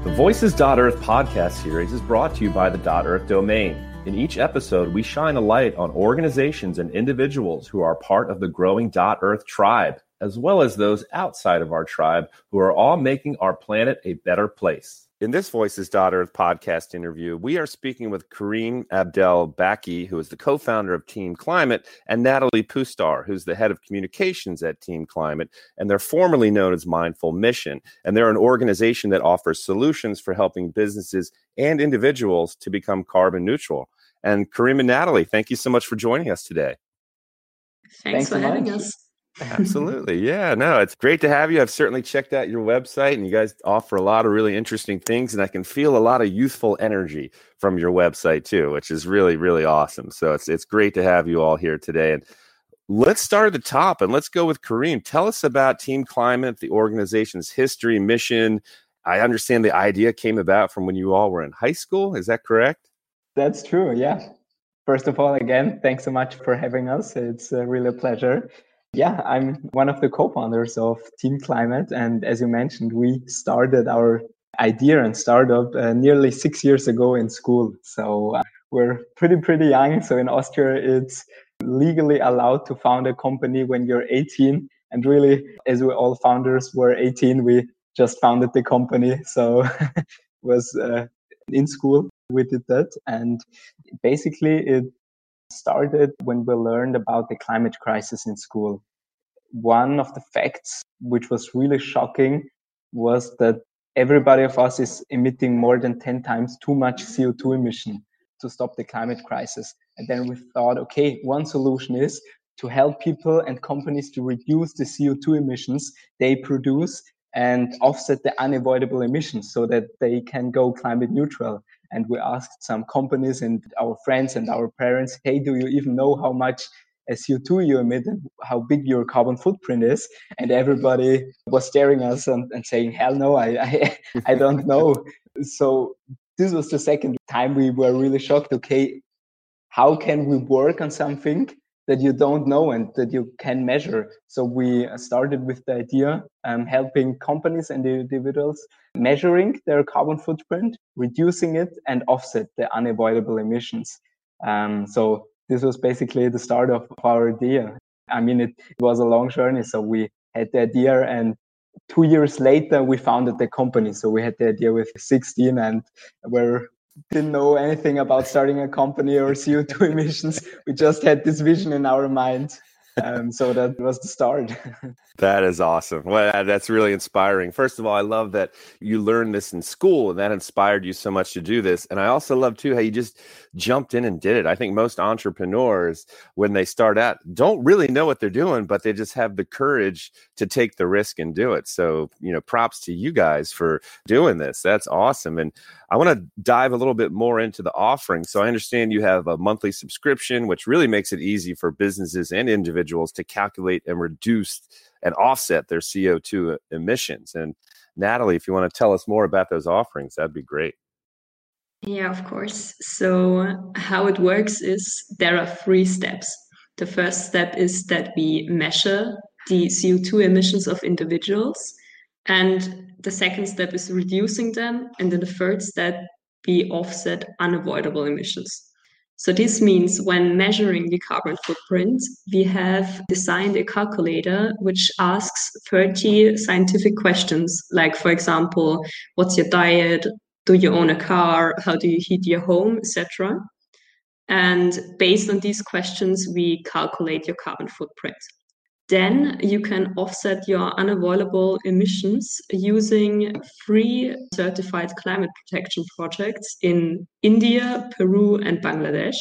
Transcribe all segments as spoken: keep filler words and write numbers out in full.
The Voices Earth podcast series is brought to you by the .earth domain. In each episode, we shine a light on organizations and individuals who are part of the growing .earth tribe, as well as those outside of our tribe who are all making our planet a better place. In this Voices Earth podcast interview, we are speaking with Kareem Abdel-Baki, who is the co-founder of Team Climate, and Natalie Pustar, who's the head of communications at Team Climate, and they're formerly known as Mindful Mission. And they're an organization that offers solutions for helping businesses and individuals to become carbon neutral. And Kareem and Natalie, thank you so much for joining us today. Thanks, Thanks for having much. us. Absolutely. Yeah, no, it's great to have you. I've certainly checked out your website and you guys offer a lot of really interesting things. And I can feel a lot of youthful energy from your website too, which is really, really awesome. So it's it's great to have you all here today. And let's start at the top and let's go with Kareem. Tell us about Team Climate, the organization's history, mission. I understand the idea came about from when you all were in high school. Is that correct? That's true. Yeah. First of all, again, thanks so much for having us. It's uh, really a pleasure. Yeah, I'm one of the co-founders of Team Climate. And as you mentioned, we started our idea and startup uh, nearly six years ago in school. So uh, we're pretty, pretty young. So in Austria, it's legally allowed to found a company when you're eighteen. And really, as we all founders were eighteen, we just founded the company. So it was uh, in school, we did that. And basically, it started when we learned about the climate crisis in school. One of the facts which was really shocking was that everybody of us is emitting more than ten times too much C O two emission to stop the climate crisis. And then we thought, okay, one solution is to help people and companies to reduce the C O two emissions they produce and offset the unavoidable emissions so that they can go climate neutral. And we asked some companies and our friends and our parents, hey, do you even know how much C O two you emit and how big your carbon footprint is? And everybody was staring at us and, and saying, hell no, I, I, I don't know. So this was the second time we were really shocked. Okay, how can we work on something that you don't know and that you can measure? So we started with the idea um, helping companies and individuals measuring their carbon footprint, reducing it, and offset the unavoidable emissions. Um, so this was basically the start of our idea. I mean, it, it was a long journey. So we had the idea and two years later, we founded the company. So we had the idea with sixteen and we didn't know anything about starting a company or C O two emissions. We just had this vision in our mind. Um, so that was the start. That is awesome. Well, that's really inspiring. First of all, I love that you learned this in school and that inspired you so much to do this. And I also love too how you just jumped in and did it. I think most entrepreneurs, when they start out, don't really know what they're doing, but they just have the courage to take the risk and do it. So, you know, props to you guys for doing this. That's awesome. And I want to dive a little bit more into the offering. So I understand you have a monthly subscription, which really makes it easy for businesses and individuals to calculate and reduce and offset their C O two emissions. And Natalie, if you want to tell us more about those offerings, that'd be great. Yeah, of course. So how it works is there are three steps. The first step is that we measure the C O two emissions of individuals. And the second step is reducing them. And then the third step, we offset unavoidable emissions. So this means when measuring the carbon footprint, we have designed a calculator which asks thirty scientific questions, like, for example, what's your diet? Do you own a car? How do you heat your home, et cetera. And based on these questions, we calculate your carbon footprint. Then you can offset your unavoidable emissions using three certified climate protection projects in India, Peru, and Bangladesh.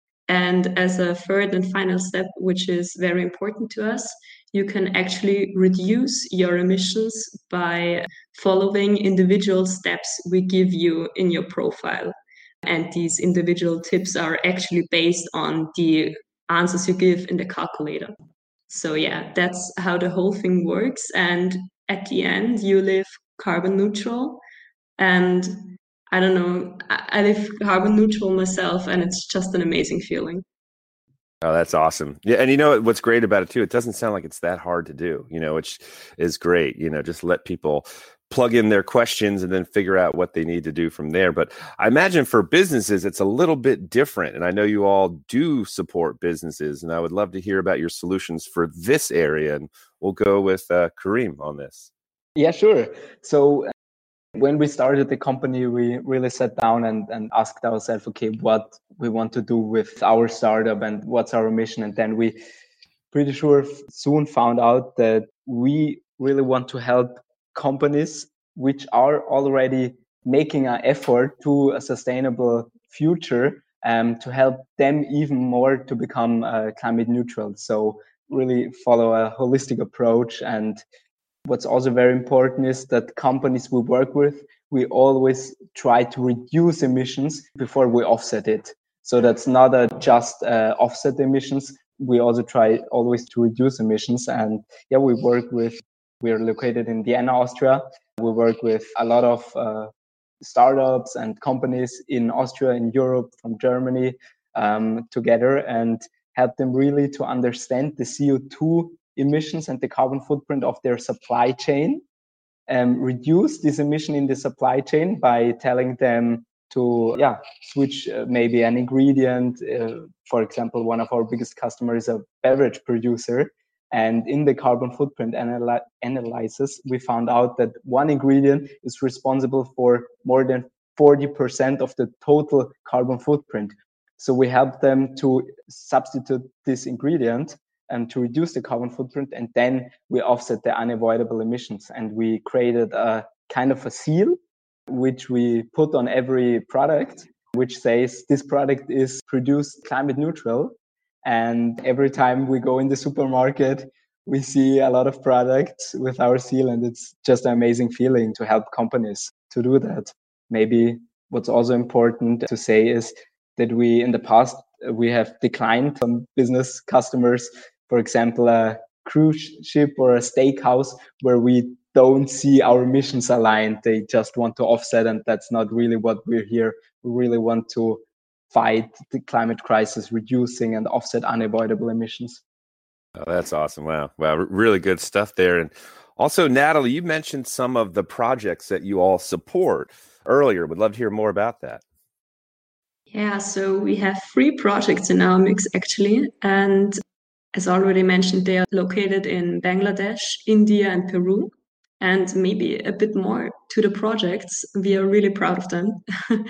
And as a third and final step, which is very important to us, you can actually reduce your emissions by following individual steps we give you in your profile. And these individual tips are actually based on the answers you give in the calculator. So yeah, that's how the whole thing works. And at the end, you live carbon neutral. And I don't know, I live carbon neutral myself, and it's just an amazing feeling. Oh, that's awesome. Yeah. And you know, what's great about it too, it doesn't sound like it's that hard to do, you know, which is great. You know, just let people plug in their questions and then figure out what they need to do from there. But I imagine for businesses, it's a little bit different. And I know you all do support businesses, and I would love to hear about your solutions for this area. And we'll go with uh, Karim on this. Yeah, sure. So when we started the company, we really sat down and, and asked ourselves, okay, what we want to do with our startup and what's our mission. And then we pretty sure soon found out that we really want to help companies which are already making an effort to a sustainable future, um, to help them even more to become uh, climate neutral. So really follow a holistic approach. And what's also very important is that companies we work with, we always try to reduce emissions before we offset it. So that's not a just uh, offset emissions. We also try always to reduce emissions. And yeah, we work with, we're located in Vienna, Austria. We work with a lot of uh, startups and companies in Austria, in Europe, from Germany um, together, and help them really to understand the C O two emissions and the carbon footprint of their supply chain, and reduce this emission in the supply chain by telling them to yeah switch uh, maybe an ingredient. Uh, for example, one of our biggest customers is a beverage producer, and in the carbon footprint anal- analysis, we found out that one ingredient is responsible for more than forty percent of the total carbon footprint. So we help them to substitute this ingredient and to reduce the carbon footprint, and then we offset the unavoidable emissions. And we created a kind of a seal, which we put on every product, which says this product is produced climate neutral. And every time we go in the supermarket, we see a lot of products with our seal, and it's just an amazing feeling to help companies to do that. Maybe what's also important to say is that we, in the past, we have declined some business customers, for example, a cruise ship or a steakhouse, where we don't see our emissions aligned. They just want to offset, and that's not really what we're here. We really want to fight the climate crisis, reducing and offset unavoidable emissions. Oh, that's awesome. Wow. Wow. Really good stuff there. And also, Natalie, you mentioned some of the projects that you all support earlier. Would love to hear more about that. Yeah, so we have three projects in our mix, actually. And as already mentioned, they are located in Bangladesh, India, and Peru. And maybe a bit more to the projects. We are really proud of them.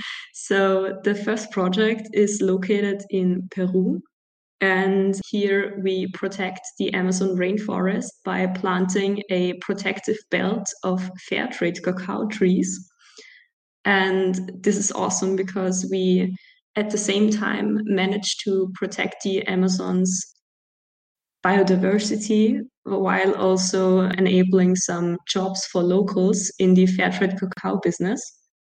So the first project is located in Peru. And here we protect the Amazon rainforest by planting a protective belt of fair trade cacao trees. And this is awesome because we, at the same time, managed to protect the Amazon's biodiversity while also enabling some jobs for locals in the fair trade cacao business.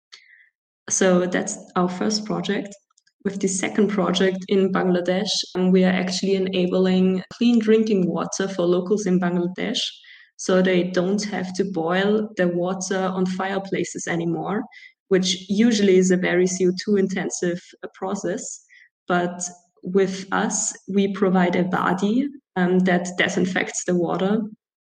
So that's our first project. With the second project in Bangladesh, um, we are actually enabling clean drinking water for locals in Bangladesh, so they don't have to boil the water on fireplaces anymore, which usually is a very C O two intensive process. But with us, we provide a wadi um, that disinfects the water.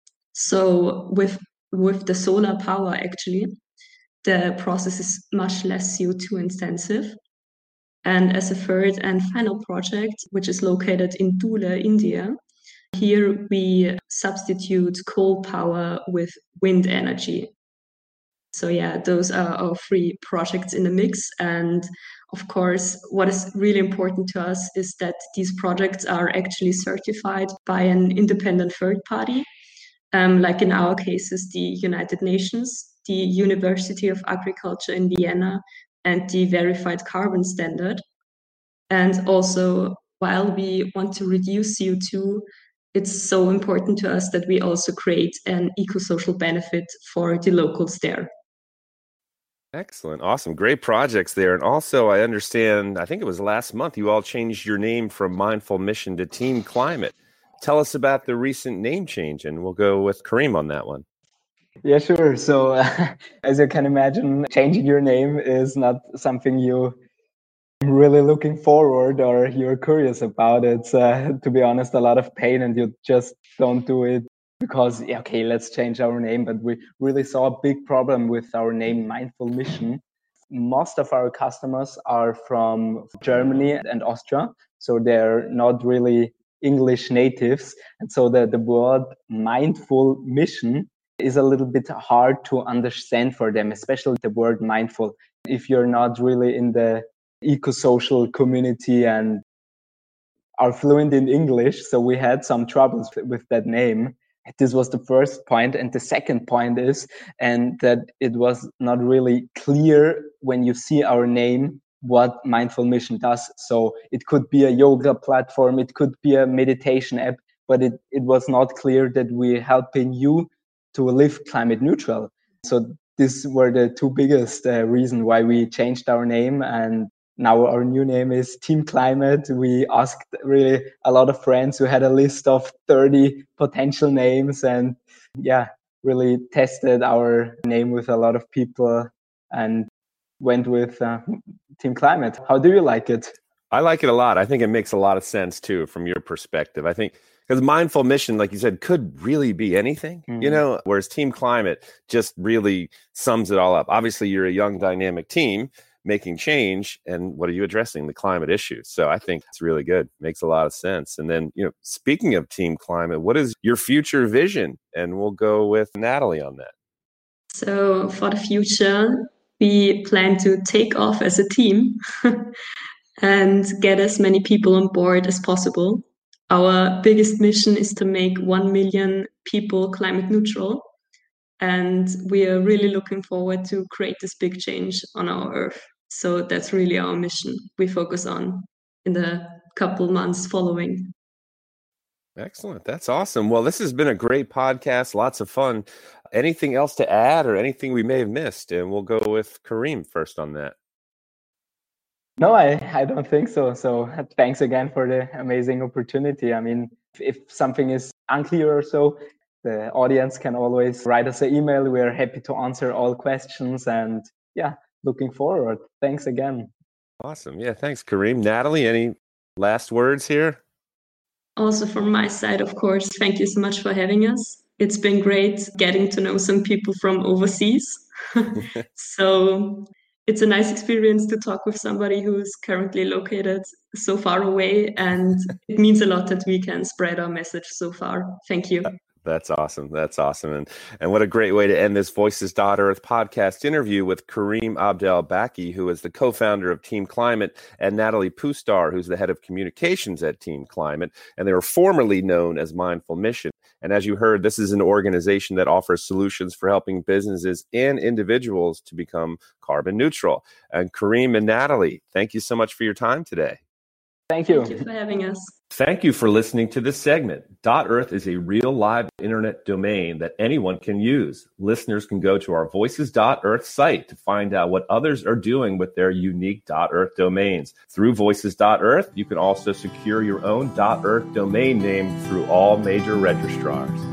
So with with the solar power, actually, the process is much less C O two intensive. And as a third and final project, which is located in Dhule, India, here we substitute coal power with wind energy. So yeah, those are our three projects in the mix. And of course, what is really important to us is that these projects are actually certified by an independent third party, um, like in our cases, the United Nations, the University of Agriculture in Vienna, and the Verified Carbon Standard. And also, while we want to reduce C O two, it's so important to us that we also create an eco-social benefit for the locals there. Excellent. Awesome. Great projects there. And also, I understand, I think it was last month, you all changed your name from Mindful Mission to Team Climate. Tell us about the recent name change, and we'll go with Karim on that one. Yeah, sure. So uh, as you can imagine, changing your name is not something you really looking forward or you're curious about. It's, uh, to be honest, a lot of pain, and you just don't do it because, yeah, okay, let's change our name. But we really saw a big problem with our name, Mindful Mission. Most of our customers are from Germany and Austria, so they're not really English natives. And so the, the word Mindful Mission is a little bit hard to understand for them, especially the word mindful. If you're not really in the eco-social community and are fluent in English, so we had some troubles with that name. This was the first point. And the second point is, and that it was not really clear when you see our name, what Mindful Mission does. So it could be a yoga platform, it could be a meditation app, but it, it was not clear that we're helping you to live climate neutral. So these were the two biggest uh, reasons why we changed our name. And now our new name is Team Climate. We asked really a lot of friends who had a list of thirty potential names, and yeah, really tested our name with a lot of people and went with uh, Team Climate. How do you like it? I like it a lot. I think it makes a lot of sense too, from your perspective. I think because Mindful Mission, like you said, could really be anything, mm-hmm. you know, whereas Team Climate just really sums it all up. Obviously, you're a young, dynamic team making change. And what are you addressing? The climate issues. So I think it's really good. Makes a lot of sense. And then, you know, speaking of Team Climate, what is your future vision? And we'll go with Natalie on that. So for the future, we plan to take off as a team and get as many people on board as possible. Our biggest mission is to make one million people climate neutral. And we are really looking forward to create this big change on our Earth. So that's really our mission we focus on in the couple months following. Excellent. That's awesome. Well, this has been a great podcast. Lots of fun. Anything else to add or anything we may have missed? And we'll go with Karim first on that. No, I, I don't think so. So thanks again for the amazing opportunity. I mean, if, if something is unclear or so, the audience can always write us an email. We're happy to answer all questions, and yeah, looking forward. Thanks again. Awesome. Yeah, thanks, Karim. Natalie, any last words here? Also from my side, of course, thank you so much for having us. It's been great getting to know some people from overseas. So it's a nice experience to talk with somebody who's currently located so far away, and it means a lot that we can spread our message so far. Thank you. That's awesome. That's awesome. And and what a great way to end this Voices Earth podcast interview with Karim Abdelbaki, who is the co-founder of Team Climate, and Natalie Pustar, who's the head of communications at Team Climate. And they were formerly known as Mindful Mission. And as you heard, this is an organization that offers solutions for helping businesses and individuals to become carbon neutral. And Karim and Natalie, thank you so much for your time today. Thank you. Thank you for having us. Thank you for listening to this segment. .earth is a real live internet domain that anyone can use. Listeners can go to our Voices Earth site to find out what others are doing with their unique .earth domains. Through Voices Earth, you can also secure your own .earth domain name through all major registrars.